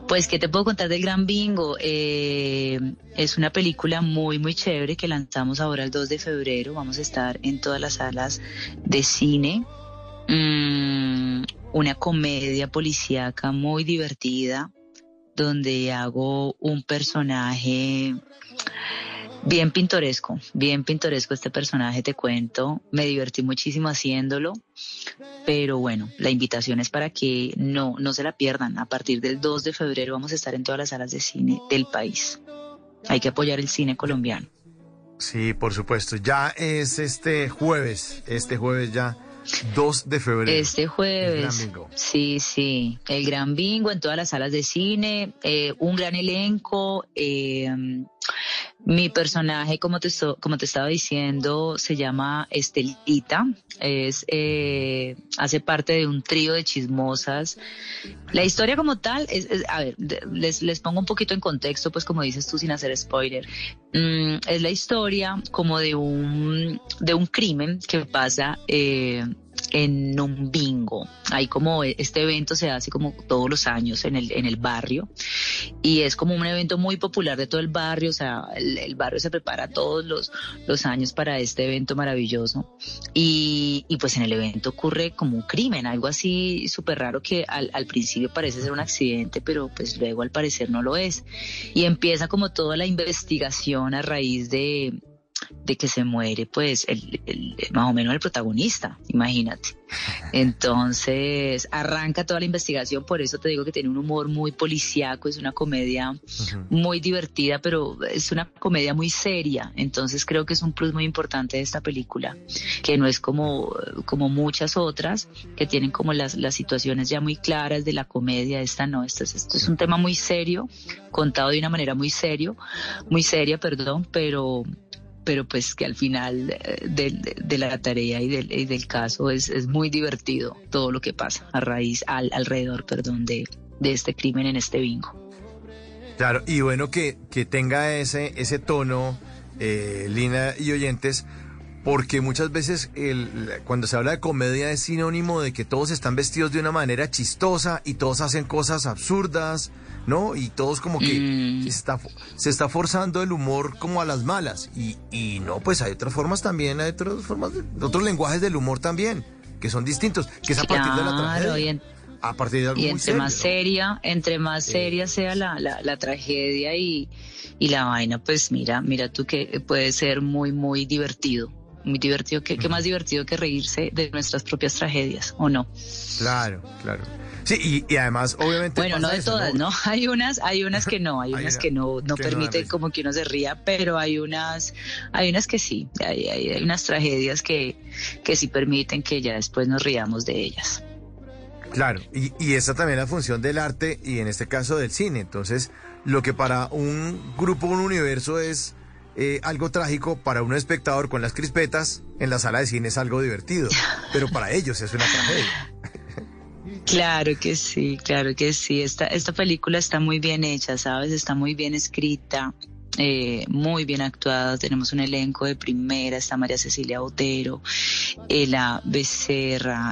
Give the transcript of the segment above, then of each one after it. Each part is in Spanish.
Pues, ¿qué te puedo contar del Gran Bingo? Es una película muy, muy chévere que lanzamos ahora el 2 de febrero. Vamos a estar en todas las salas de cine. Una comedia policíaca muy divertida, donde hago un personaje bien pintoresco este personaje, te cuento. Me divertí muchísimo haciéndolo. Pero bueno, la invitación es para que no se la pierdan. A partir del 2 de febrero vamos a estar en todas las salas de cine del país. Hay que apoyar el cine colombiano. Sí, por supuesto. Ya es este jueves ya, 2 de febrero. Este jueves, sí, el Gran Bingo en todas las salas de cine, un gran elenco. Mi personaje, como te estaba diciendo, se llama Estelita. Hace parte de un trío de chismosas. La historia como tal a ver, les pongo un poquito en contexto, pues como dices tú, sin hacer spoiler. Es la historia como de un crimen que pasa en un bingo. Hay como este evento se hace como todos los años en el barrio, y es como un evento muy popular de todo el barrio. O sea, el barrio se prepara todos los años para este evento maravilloso, y pues en el evento ocurre como un crimen, algo así súper raro que al principio parece ser un accidente, pero pues luego al parecer no lo es, y empieza como toda la investigación a raíz de que se muere pues más o menos el protagonista, imagínate. Entonces arranca toda la investigación. Por eso te digo que tiene un humor muy policíaco, es una comedia muy divertida, pero es una comedia muy seria. Entonces creo que es un plus muy importante de esta película, que no es como muchas otras que tienen como las situaciones ya muy claras de la comedia. Esta no, esto es un tema muy serio, contado de una manera muy seria, pero pues que al final de la tarea y del caso es muy divertido todo lo que pasa alrededor de este crimen en este bingo. Claro, y bueno que tenga ese tono, Lina y oyentes, porque muchas veces cuando se habla de comedia es sinónimo de que todos están vestidos de una manera chistosa y todos hacen cosas absurdas, ¿no? Y todos como que se está forzando el humor como a las malas. Y no, pues hay otras formas también, otros lenguajes del humor también, que son distintos, que es a partir de la tragedia. A partir de algo muy serio, entre más seria sea la tragedia y la vaina, pues mira tú que puede ser muy, muy divertido. Muy divertido, ¿qué más divertido que reírse de nuestras propias tragedias, o no? Claro. Sí, y además, obviamente... Bueno, no de todas, ¿no? Hay unas que no, que no permiten como que uno se ría, pero hay unas que sí, hay unas tragedias que sí permiten que ya después nos riamos de ellas. Claro, y esa también es la función del arte, y en este caso del cine. Entonces, lo que para un grupo, un universo es... algo trágico, para un espectador con las crispetas en la sala de cine es algo divertido, pero para ellos es una tragedia. Claro que sí. Esta película está muy bien hecha, ¿sabes? Está muy bien escrita, muy bien actuada. Tenemos un elenco de primera. Está María Cecilia Botero, Ela Becerra,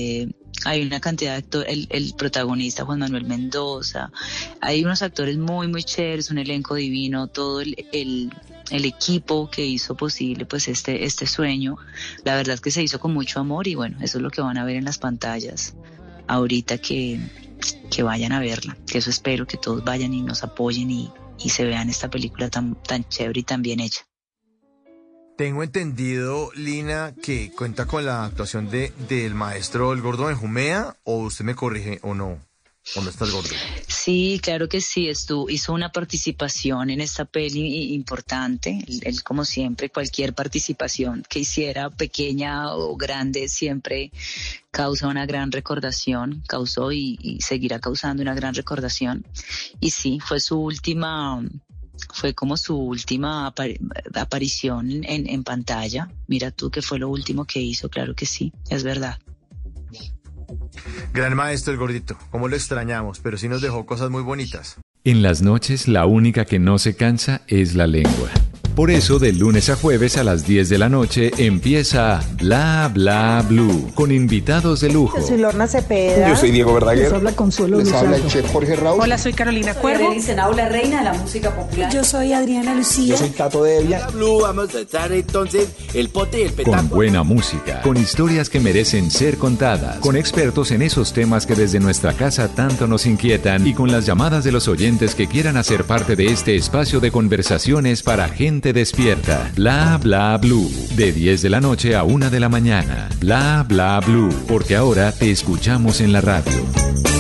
hay una cantidad de actores, el protagonista Juan Manuel Mendoza. Hay unos actores muy, muy chéveres, un elenco divino, todo el equipo que hizo posible pues este sueño. La verdad es que se hizo con mucho amor, y bueno, eso es lo que van a ver en las pantallas ahorita, que vayan a verla, que eso espero, que todos vayan y nos apoyen y se vean esta película tan chévere y tan bien hecha. Tengo entendido, Lina, que cuenta con la actuación del maestro El Gordo Benjumea, o usted me corrige, o no está el Gordo. Sí, claro que sí, hizo una participación en esta peli importante. Él, como siempre, cualquier participación que hiciera, pequeña o grande, siempre causa una gran recordación, causó y seguirá causando una gran recordación. Y sí, fue como su última aparición en pantalla. Mira tú que fue lo último que hizo, claro que sí, es verdad. Gran maestro El Gordito, cómo lo extrañamos, pero sí nos dejó cosas muy bonitas. En las noches la única que no se cansa es la lengua. Por eso, de lunes a jueves a las 10 de la noche empieza Bla Bla Blue, con invitados de lujo. Yo soy Lorna Cepeda. Yo soy Diego Verdaguer. Les habla Consuelo Les Luzardo. habla el chef Jorge Raúl. Hola, soy Carolina Cuervo. La reina de la música popular. Yo soy Adriana Lucía. Yo soy Tato Devia. Blue, vamos a echar entonces el pote y el petaco. Con buena música, con historias que merecen ser contadas, con expertos en esos temas que desde nuestra casa tanto nos inquietan y con las llamadas de los oyentes que quieran hacer parte de este espacio de conversaciones para gente despierta. Bla Bla Blue, de 10 de la noche a 1 de la mañana. Bla Bla Blue, porque ahora te escuchamos en la radio.